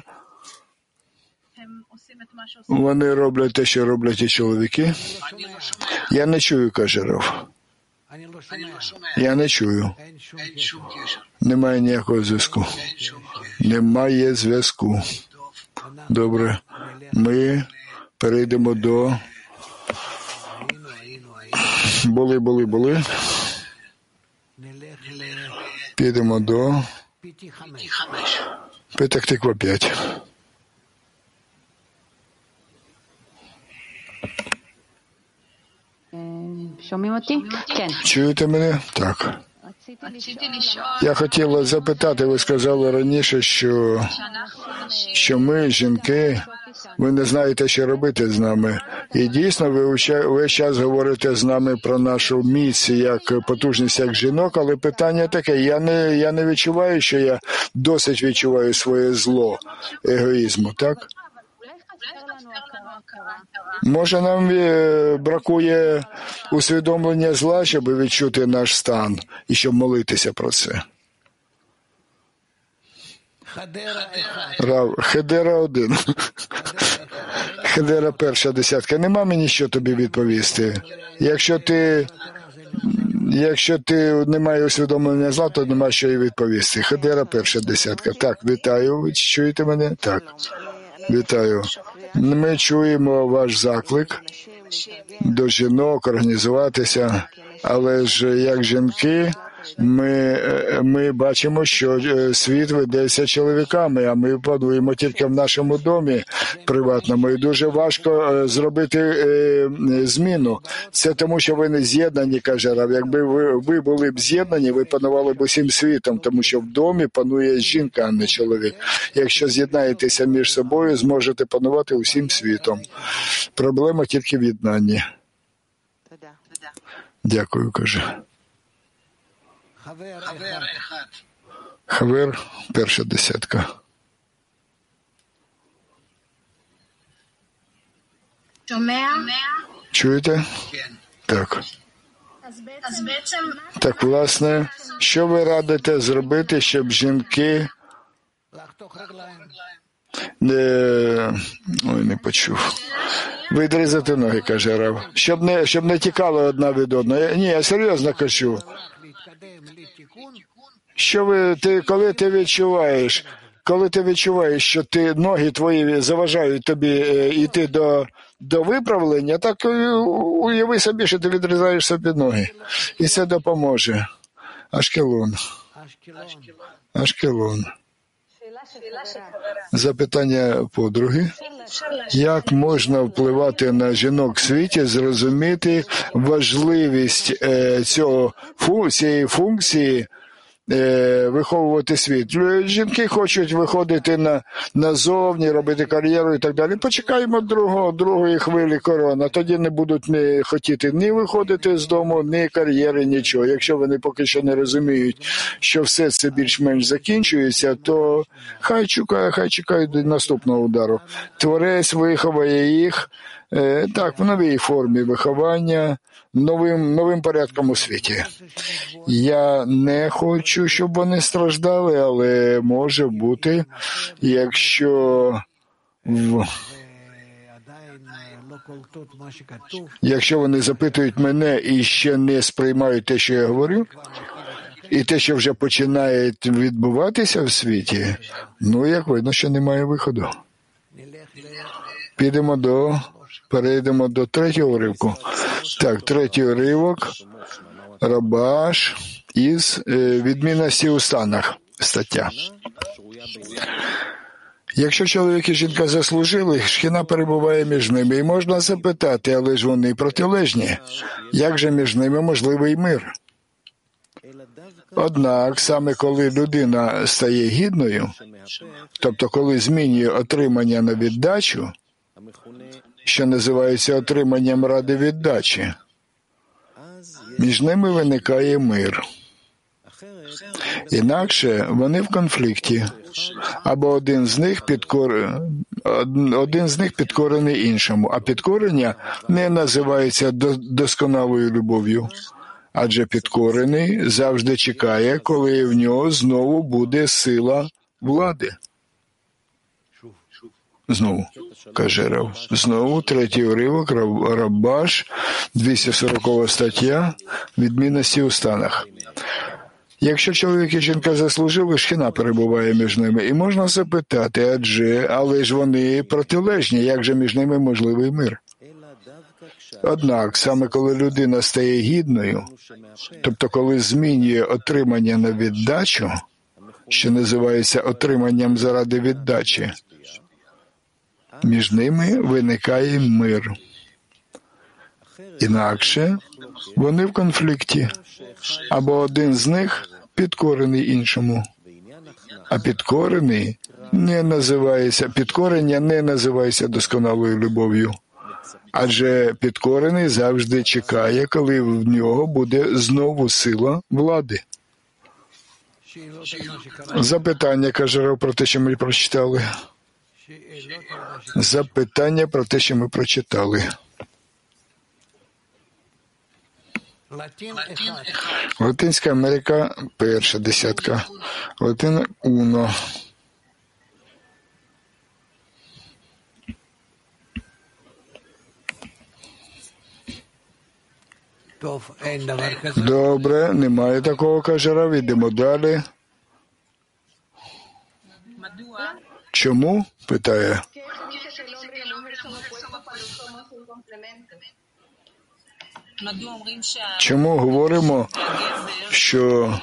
Вони роблять те, що роблять і чоловіки. Я не чую, каже Рав. Я не чую. Немає ніякого зв'язку. Немає зв'язку. Добре. Ми перейдемо до... Були. Підемо до... Петах Тиква 5. Чуєте мене? Так. Я хотіла запитати, ви сказали раніше, що ми, жінки, ви не знаєте, що робити з нами. І дійсно, ви весь час говорите з нами про нашу міць, як потужність, як жінок, але питання таке, я не відчуваю, що я досить відчуваю своє зло егоїзму, так? Може, нам бракує усвідомлення зла, щоб відчути наш стан і щоб молитися про це? Рав, Хедера 1. Хедера перша десятка. Нема мені що тобі відповісти. Якщо ти не маєш усвідомлення зла, то нема що і відповісти. Хедера перша десятка. Так, вітаю. Ви чуєте мене? Так. Вітаю. Ми чуємо ваш заклик до жінок організуватися, але ж як жінки Ми бачимо, що світ ведеться чоловіками, а ми плануємо тільки в нашому домі приватному. І дуже важко зробити зміну. Це тому, що ви не з'єднані, каже Рав. Якби ви були б з'єднані, ви панували б усім світом, тому що в домі панує жінка, а не чоловік. Якщо з'єднаєтеся між собою, зможете панувати усім світом. Проблема тільки в єднанні. Дякую, каже. Хавер, перша десятка. Чуєте? Так. Так, власне, що ви радите зробити, щоб жінки не почув. Відрізати ноги, каже Рав. Щоб не тікали одна від одної. Ні, я серйозно кажу. Коли ти відчуваєш, що ноги твої заважають тобі йти до виправлення, так уяви собі, що ти відрізаєш собі ноги. І це допоможе. Ашкелон. Запитання подруги. Як можна впливати на жінок в світі, зрозуміти важливість цієї функції виховувати світ? Жінки хочуть виходити назовні, робити кар'єру і так далі. Почекаємо другої хвилі корона. Тоді не будуть хотіти ні виходити з дому, ні кар'єри, нічого. Якщо вони поки що не розуміють, що все це більш-менш закінчується, то хай чекають до наступного удару. Творець виховає їх в новій формі виховання, новим порядком у світі. Я не хочу, щоб вони страждали, але може бути, якщо вони запитують мене і ще не сприймають те, що я говорю, і те, що вже починає відбуватися в світі, як видно, що немає виходу. Перейдемо до третього уривку. Так, третій уривок. Рабаш із відмінності у станах. Стаття. Якщо чоловік і жінка заслужили, шхіна перебуває між ними. І можна запитати, але ж вони протилежні. Як же між ними можливий мир? Однак, саме коли людина стає гідною, тобто коли змінює отримання на віддачу, що називається отриманням ради віддачі, між ними виникає мир. Інакше вони в конфлікті, або один з них підкорений іншому, а підкорення не називається досконалою любов'ю, адже підкорений завжди чекає, коли в нього знову буде сила влади. Знову, каже Рав. Знову третій уривок, Рабаш, 240 стаття, відмінності у станах. Якщо чоловік і жінка заслужили, шхіна перебуває між ними. І можна запитати, але ж вони протилежні, як же між ними можливий мир? Однак, саме коли людина стає гідною, тобто коли змінює отримання на віддачу, що називається отриманням заради віддачі, між ними виникає мир. Інакше вони в конфлікті, або один з них підкорений іншому, а підкорення не називається досконалою любов'ю, адже підкорений завжди чекає, коли в нього буде знову сила влади. Запитання, каже Рав, про те, що ми прочитали. Запитання про те, що ми прочитали. Латинська Америка, перша десятка. Латина Уно. Добре, немає такого, каже Рав, йдемо далі. Чому? Питає. Чому говоримо, що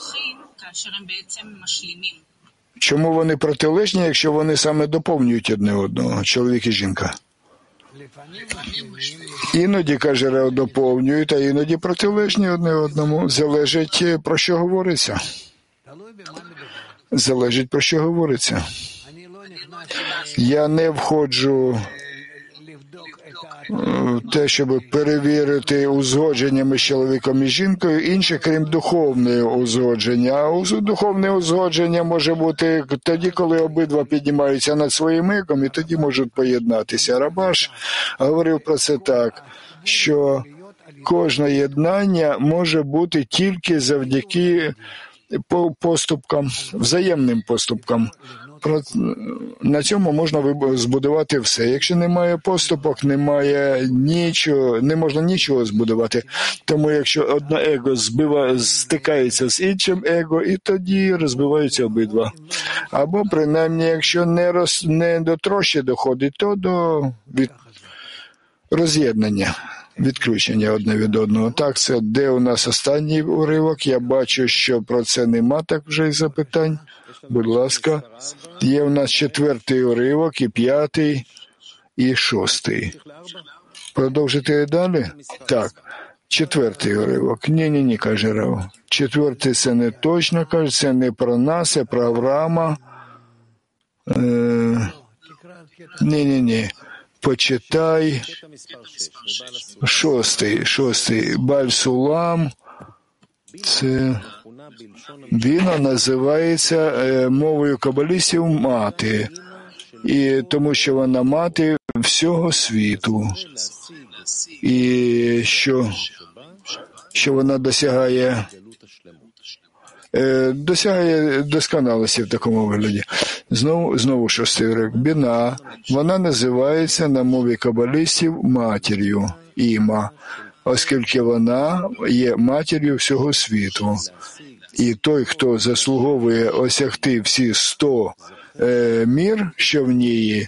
чому вони протилежні, якщо вони саме доповнюють одне одного, чоловік і жінка? Іноді, каже Рав, доповнюють, а іноді протилежні одне одному. Залежить, про що говориться. Залежить, про що говориться. Я не входжу в те, щоб перевірити узгодження між чоловіком і жінкою, інше, крім духовного узгодження. А духовне узгодження може бути тоді, коли обидва піднімаються над своїм егом, і тоді можуть поєднатися. Рабаш говорив про це так, що кожне єднання може бути тільки завдяки поступкам, взаємним поступкам. На цьому можна збудувати все. Якщо немає поступок, немає нічого, не можна нічого збудувати. Тому якщо одне его стикається з іншим его, і тоді розбиваються обидва. Або принаймні, якщо не до трощі доходить, то до роз'єднання. Відключення одне від одного. Так, це де у нас останній уривок. Я бачу, що про це нема так вже й запитань. Будь ласка. Є у нас 4-й уривок, і 5-й, і 6-й. Продовжити далі? Так. 4-й уривок. Ні, каже Рав. 4-й це не точно, каже, це не про нас, це про Авраама. Ні. Почитай 6-й. Баль-Сулам, це він називається мовою кабалістів мати, і тому що вона мати всього світу, і що вона досягає досконалості в такому вигляді. Знову 6-й уривок. Біна, вона називається на мові кабалістів матір'ю, іма, оскільки вона є матір'ю всього світу. І той, хто заслуговує осягти всі 100 мір, що в ній,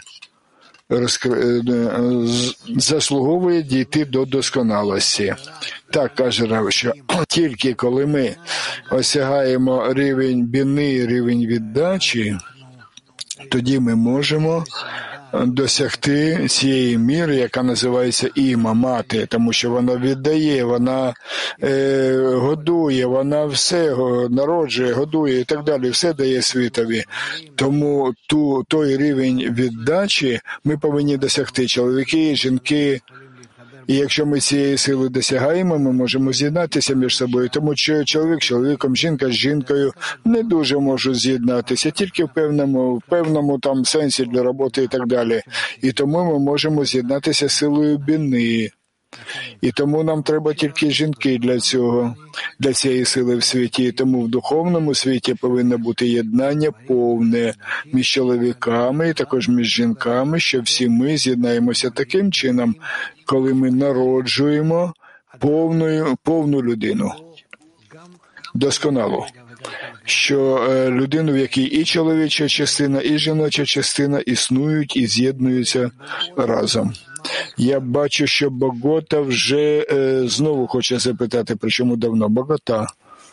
заслуговує дійти до досконалості. Так каже Рав, що тільки коли ми осягаємо рівень біни, рівень віддачі, тоді ми можемо досягти цієї міри, яка називається іма, мати, тому що вона віддає, вона годує, вона все народжує, годує і так далі, все дає світові. Тому той рівень віддачі ми повинні досягти, чоловіки, жінки. І якщо ми цієї сили досягаємо, ми можемо з'єднатися між собою. Тому що чоловік з чоловіком, жінка з жінкою не дуже можуть з'єднатися, тільки в певному там сенсі для роботи і так далі. І тому ми можемо з'єднатися силою біни. І тому нам треба тільки жінки для цієї сили в світі. І тому в духовному світі повинно бути єднання повне між чоловіками і також між жінками, що всі ми з'єднаємося таким чином, коли ми народжуємо повну людину, досконалу. Що людину, в якій і чоловіча частина, і жіноча частина існують і з'єднуються разом. Я бачу, що Богота вже знову хоче запитати, причому давно. Богота.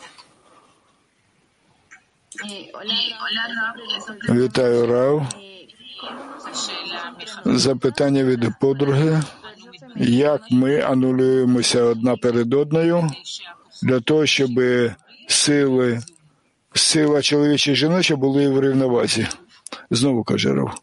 Вітаю, Рав. Запитання від подруги. Як ми анулюємося одна перед одною для того, щоб сила чоловіча і жіноча були в рівновазі? Знову каже Рав.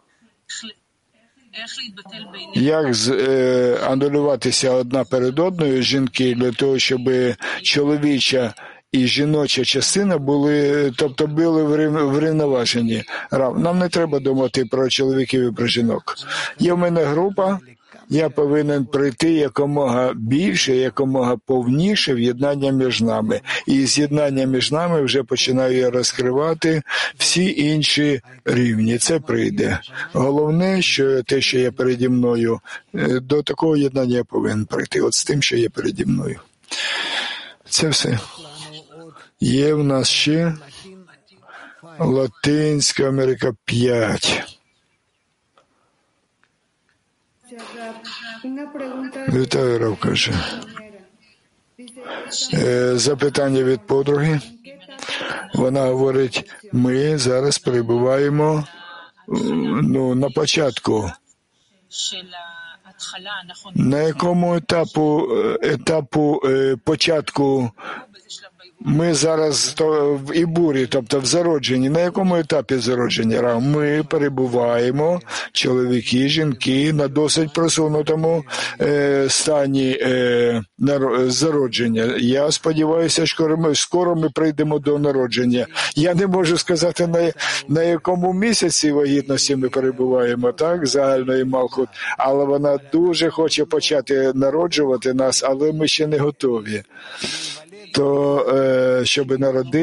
Як анулюватися одна перед одною жінки для того, щоб чоловіча і жіноча частина були в рівноваженні? Нам не треба думати про чоловіків і про жінок. Є в мене група, я повинен прийти якомога більше, якомога повніше в єднання між нами. І з єднання між нами вже починаю розкривати всі інші рівні. Це прийде. Головне, що те, що є переді мною, до такого єднання я повинен прийти. От з тим, що є переді мною. Це все. Є в нас ще Латинська Америка 5. Вітаю, Рав, каже. Запитання від подруги. Вона говорить, ми зараз перебуваємо на початку. На якому етапу початку ми зараз в Ібурі, тобто в зародженні? На якому етапі зародження? Ми перебуваємо, чоловіки, жінки, на досить просунутому стані зародження. Я сподіваюся, що скоро ми прийдемо до народження. Я не можу сказати, на якому місяці вагітності ми перебуваємо, так, загальної Малхут, але вона дуже хоче почати народжувати нас, але ми ще не готові. То, щоб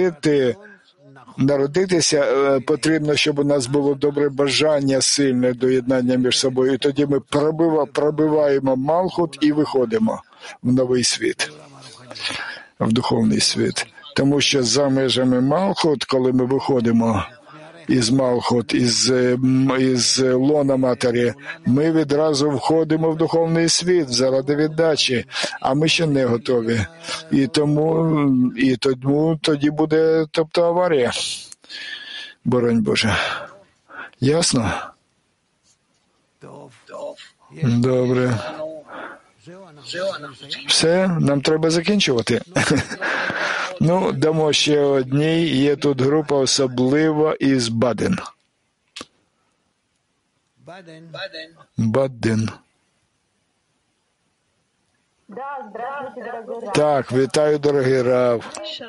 народитися, потрібно, щоб у нас було добре бажання, сильне доєднання між собою. І тоді ми пробиваємо Малхут і виходимо в новий світ, в духовний світ. Тому що за межами Малхут, коли ми виходимо із Малхут, із лона матері, ми відразу входимо в духовний світ заради віддачі, а ми ще не готові. І тому тоді буде, тобто, аварія. Боронь Боже. Ясно? Добре. Все, нам треба закінчувати. Дамо ще одній. Є тут група особлива із Баден. Баден. Так, вітаю, дорогий Рав.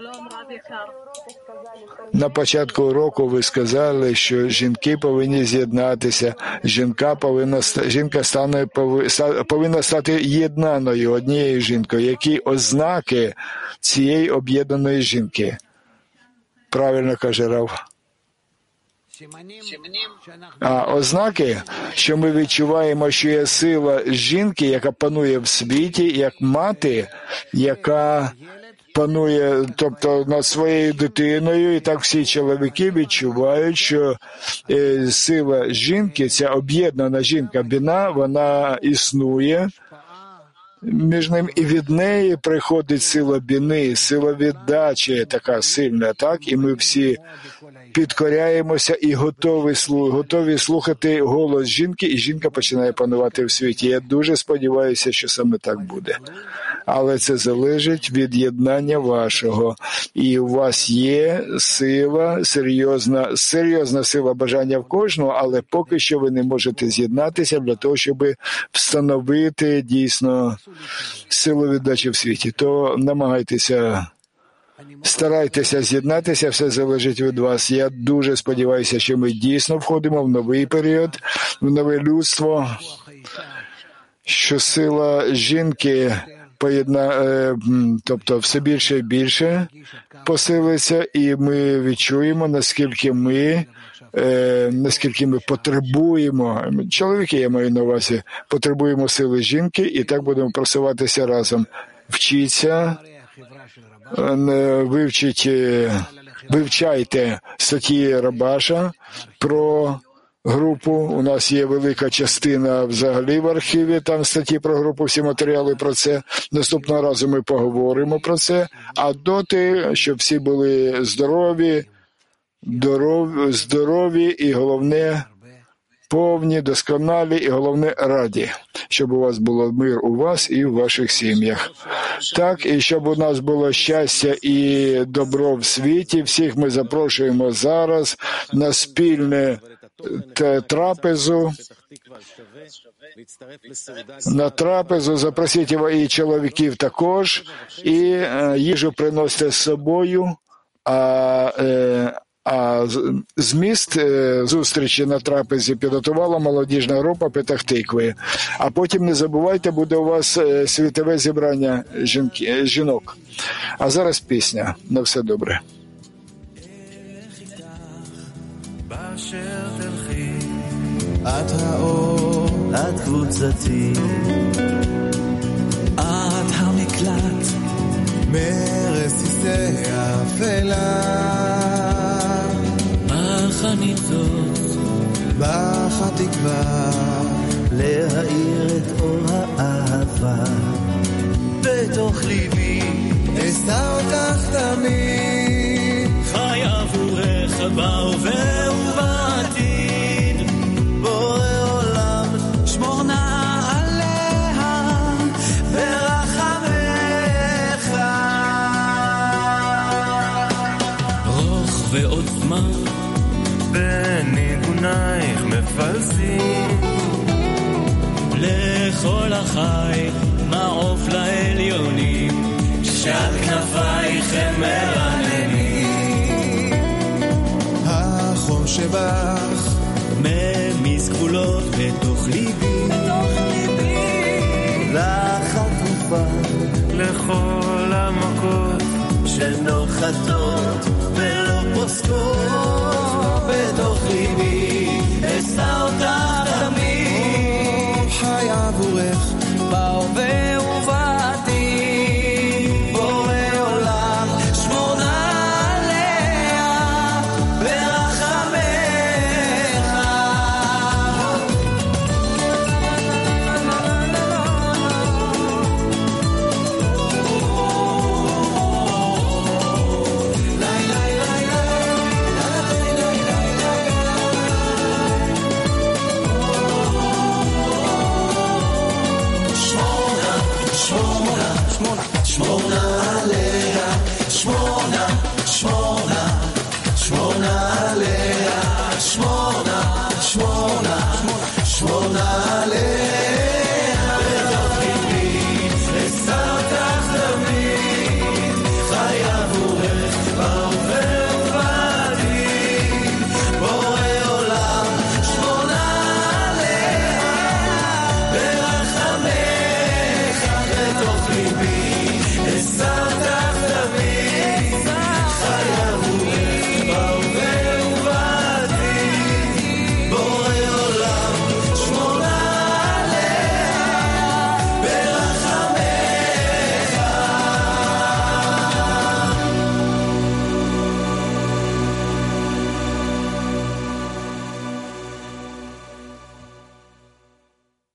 На початку уроку ви сказали, що жінки повинні з'єднатися. Жінка повинна стати єднаною, однією жінкою. Які ознаки цієї об'єднаної жінки? Правильно каже Рав. А ознаки, що ми відчуваємо, що є сила жінки, яка панує в світі, як мати, яка панує, тобто, над своєю дитиною, і так всі чоловіки відчувають, що сила жінки, ця об'єднана жінка, біна, вона існує між ним, і від неї приходить сила біни, сила віддачі така сильна, так? І ми всі підкоряємося і готові слухати голос жінки, і жінка починає панувати в світі. Я дуже сподіваюся, що саме так буде. Але це залежить від єднання вашого. І у вас є сила, серйозна сила бажання в кожного, але поки що ви не можете з'єднатися для того, щоб встановити дійсно силу віддачі в світі. То старайтеся з'єднатися, все залежить від вас. Я дуже сподіваюся, що ми дійсно входимо в новий період, в нове людство, що сила жінки тобто все більше і більше посилиться, і ми відчуємо, наскільки ми потребуємо, чоловіки, я маю на увазі, потребуємо сили жінки, і так будемо просуватися разом. Вчіться, вивчайте статті Рабаша про групу. У нас є велика частина взагалі в архіві, там статті про групу, всі матеріали про це. Наступного разу ми поговоримо про це. А доти, щоб всі були здорові і, головне, повні, досконалі і, головне, раді. Щоб у вас було мир у вас і в ваших сім'ях. Так, і щоб у нас було щастя і добро в світі. Всіх ми запрошуємо зараз на спільне трапезу. На трапезу запросіть і чоловіків також, і їжу приносите з собою, а зміст зустрічі на трапезі підготувала молодіжна група Петах-Тикви. А потім, не забувайте, буде у вас світове зібрання жінок. А зараз пісня. На все добре. את האור, את קבוצתי, את המקלט, מרסיסי האפלה, בחניתות, בך התקווה, להאיר את אור האהבה, בתוך ליבי. אשא אותך תמיד. חי עבורך בהווה ובעתיד. בורא עולם שמור נא עליה ברחמך. רוח ועוצמה בניגונייך מפלסים. לכל החי מעוף לעליונים, שעל כנפייך הם מרננים. החום שבך ממיס גבולות בתוך ליבי, לך התרופה לכל המכות שנוחתות ולא פוסקות בתוך ליבי. אשא אותך תמיד. חי עבורך בהווה